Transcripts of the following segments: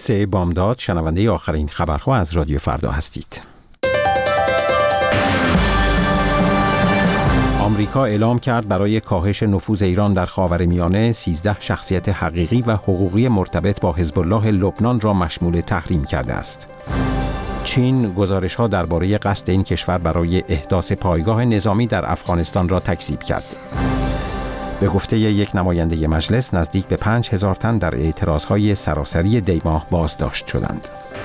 3 بامداد شنونده آخرین خبرها از رادیو فردا هستید. آمریکا اعلام کرد برای کاهش نفوذ ایران در خاورمیانه 13 شخصیت حقیقی و حقوقی مرتبط با حزب الله لبنان را مشمول تحریم کرده است. چین گزارش‌ها درباره قصد این کشور برای احداث پایگاه نظامی در افغانستان را تکذیب کرد. به گفته یک نماینده مجلس، نزدیک به 5000 تن در اعتراضهای سراسری دی‌ماه بازداشت شدند.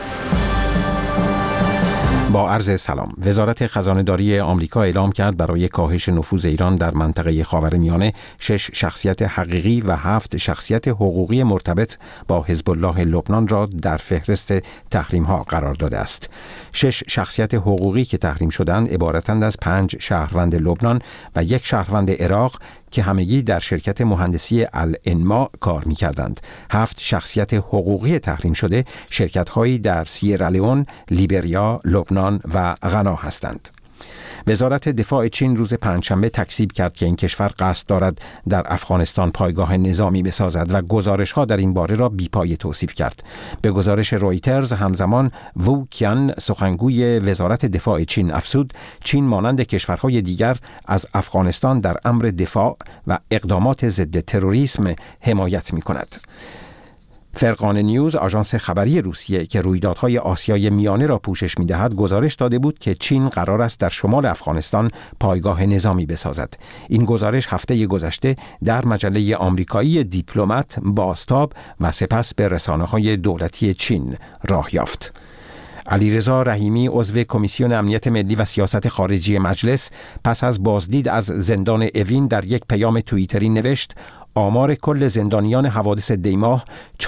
با عرض سلام. وزارت خزانه‌داری آمریکا اعلام کرد برای کاهش نفوذ ایران در منطقه خاورمیانه 6 شخصیت حقیقی و 7 شخصیت حقوقی مرتبط با حزب الله لبنان را در فهرست تحریم‌ها قرار داده است. 6 شخصیت حقوقی که تحریم شدند عبارتند از 5 شهروند لبنان و 1 شهروند عراق که همگی در شرکت مهندسی الانما کار می‌کردند. 7 شخصیت حقوقی تحریم شده شرکت‌هایی در سیرالئون، لیبریا، لبنان و غنا هستند. وزارت دفاع چین روز پنجشنبه تکذیب کرد که این کشور قصد دارد در افغانستان پایگاه نظامی بسازد و گزارش‌ها در این باره را بی‌پایه توصیف کرد. به گزارش رویترز همزمان وو کیان سخنگوی وزارت دفاع چین افزود چین مانند کشورهای دیگر از افغانستان در امر دفاع و اقدامات ضد تروریسم حمایت می‌کند. فرقان نیوز، آژانس خبری روسیه که رویدادهای آسیای میانه را پوشش می‌دهد، گزارش داده بود که چین قرار است در شمال افغانستان پایگاه نظامی بسازد. این گزارش هفته گذشته در مجله آمریکایی دیپلمات بازتاب و سپس به رسانه‌های دولتی چین راه یافت. علیرضا رحیمی، عضو کمیسیون امنیت ملی و سیاست خارجی مجلس، پس از بازدید از زندان اوین در یک پیام توییتری نوشت: آمار کل زندانیان حوادث دی‌ماه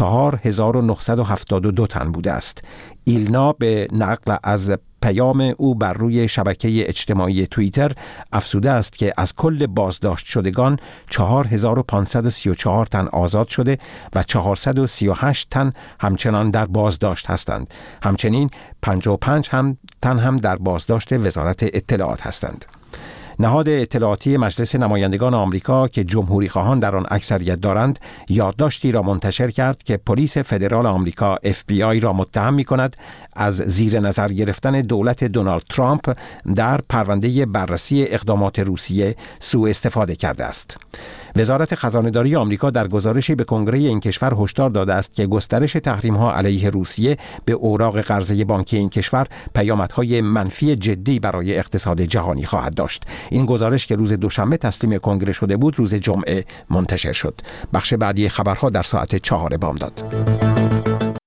4972 تن بوده است. ایلنا به نقل از پیام او بر روی شبکه اجتماعی توییتر افزوده است که از کل بازداشت شدگان 4534 تن آزاد شده و 438 تن همچنان در بازداشت هستند. همچنین 55 تن هم در بازداشت وزارت اطلاعات هستند. نهاد اطلاعاتی مجلس نمایندگان آمریکا که جمهوری خواهان در آن اکثریت دارند، یادداشتی را منتشر کرد که پلیس فدرال آمریکا FBI را متهم می‌کند از زیر نظر گرفتن دولت دونالد ترامپ در پرونده بررسی اقدامات روسیه سوء استفاده کرده است. وزارت خزانه‌داری آمریکا در گزارشی به کنگره این کشور هشدار داده است که گسترش تحریم‌ها علیه روسیه به اوراق قرضه بانکی این کشور پیامدهای منفی جدی برای اقتصاد جهانی خواهد داشت. این گزارش که روز دوشنبه تسلیم کنگره شده بود، روز جمعه منتشر شد. بخش بعدی خبرها در ساعت 4 بامداد.